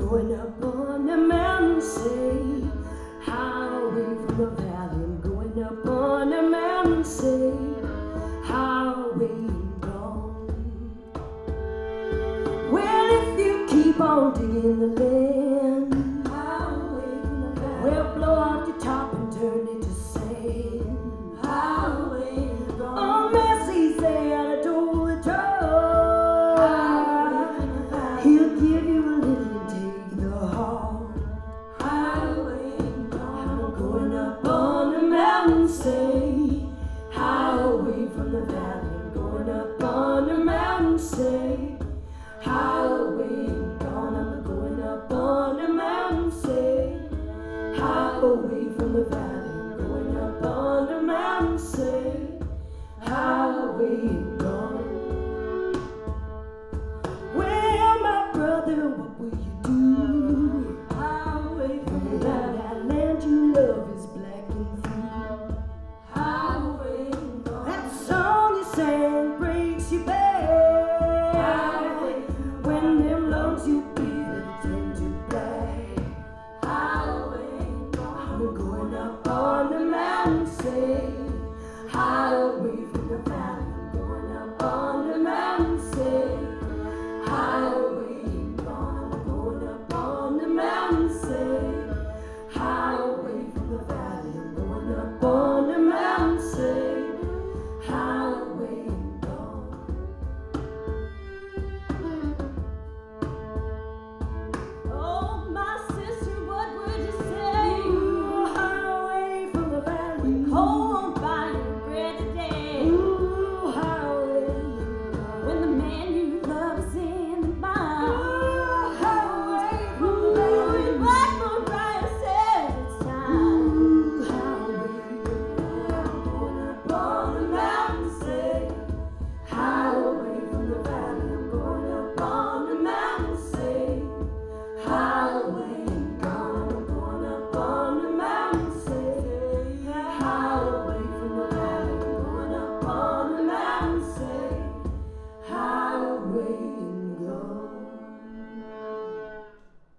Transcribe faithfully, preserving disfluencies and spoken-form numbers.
going up on the mountain, say, how away from the valley. I'm going up on the mountain, say, how away you gone. Well, if you keep on digging the land, how away from the valley. Well, blow off your top and turn it to sand. How away you gone. Oh, Messie's there to do the job. He'll give you a little and take the whole. Highway gone. I'm going up on the mountain, say, how away from the valley. I'm going up on the mountain, say, how